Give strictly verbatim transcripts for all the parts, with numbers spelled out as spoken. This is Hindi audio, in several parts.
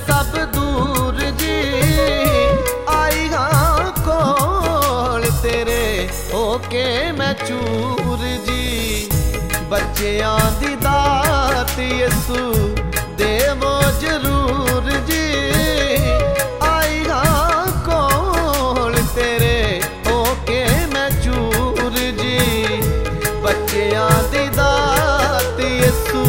सब दूर जी, आई हाँ कोल तेरे होके मैं चूर जी। बच्चियां दी दात यसू देवो जरूर जी, आई हाँ कोल तेरे होके मैं चूर जी। बच्चियां दी दात यसू।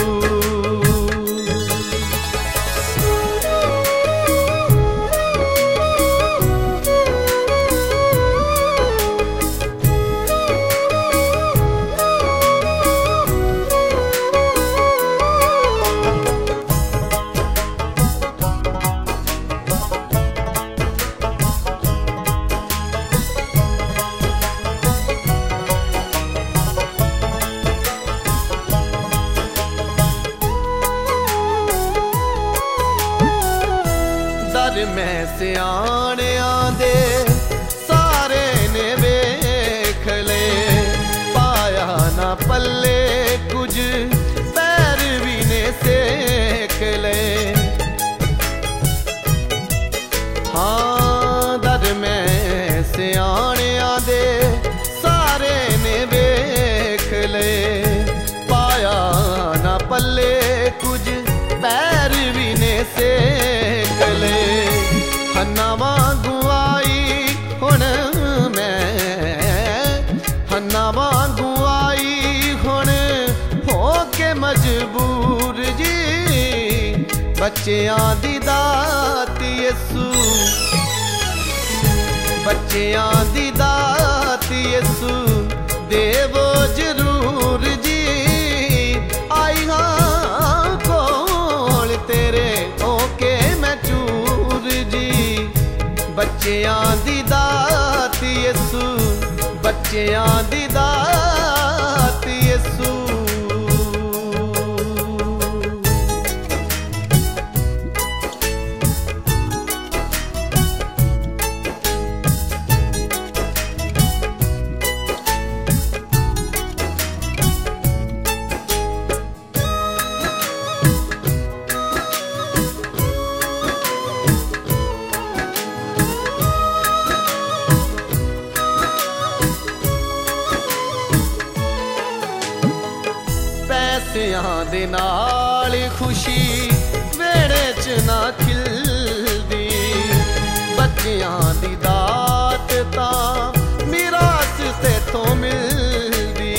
मैं सियाणियां दे सारे ने वेख ले, पाया ना पल्ले कुछ पैर भी ने सेक ले। हाँ दर मैं सियाणियां दे सारे ने वेख ले, पाया ना पल्ले कुछ पैर भी ने सेक ले। हन्ना वांगू आई हुण मैं, हन्ना वांगू आई हुण होके मजबूर जी। बच्चियां दी दात यसू, बच्चियां दी दात यसू देवो जरूर जी, आई हाँ कोल तेरे होके मैं चूर जी। बच्चियां दी दात यसू, बच्चियां दी दात यसू। पैसियां दे नाल खुशी वेड़े च ना खिलदी, बच्चियां दी दात तां मिरास तेथों मिलदी।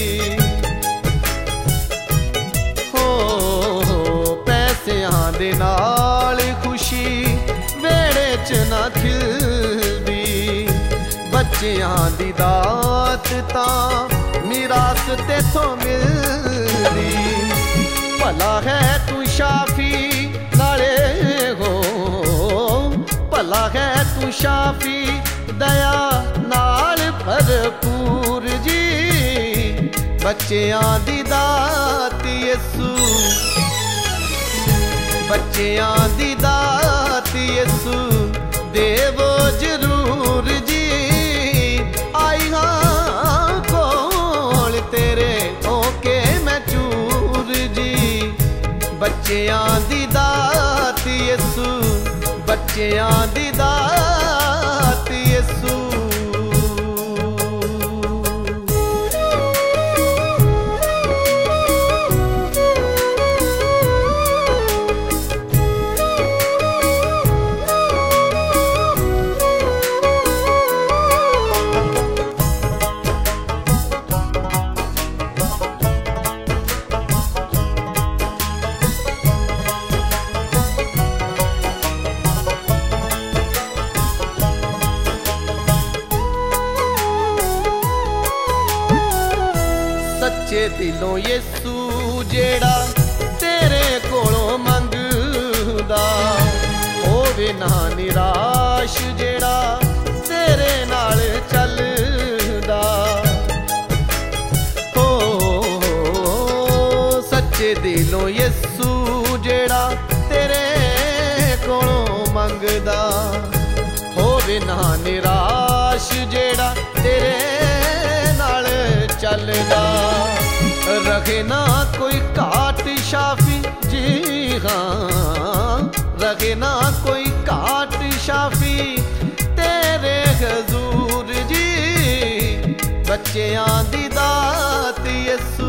हो पैसियां दे नाल खुशी वेड़े च ना खिलदी, बच्चियां दी दात तां मिरास तेथों मिलदी। भला है तू शाफी नाले हो, भला है तू शाफी दया नाल भरपूर जी। बच्चियां दी दात यसू, बच्चियां दी दात यसू देवो जरूर जी, आई हाँ कोल तेरे होके मैं चूर जी। बच्चियां दी दात यसू, बच्चियां दी दात यसू। सच्चे दिलों यसू जेड़ा तेरे कोलों मंगदा, होवे ना निराश जेड़ा तेरे नाल चलदा। हो सच्चे दिलों यसू जेड़ा तेरे कोलों मंगदा, होवे ना निराश जेड़ा तेरे नाल चलदा। रखे ना कोई घाट शाफी जी हाँ, रहे ना कोई काट शाफी तेरे हजूर जी। बच्चियां दी दात यसू,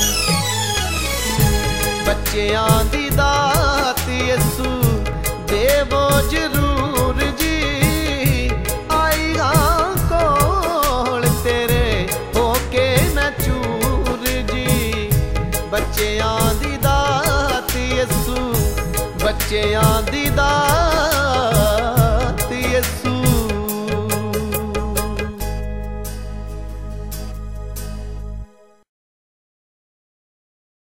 बच्चियां दी दात यसू देवो जरूर जी। आई हाँ कोल तेरे होके न चूर जी। बच्चियां दी दात यसू, बच्चियां दी दात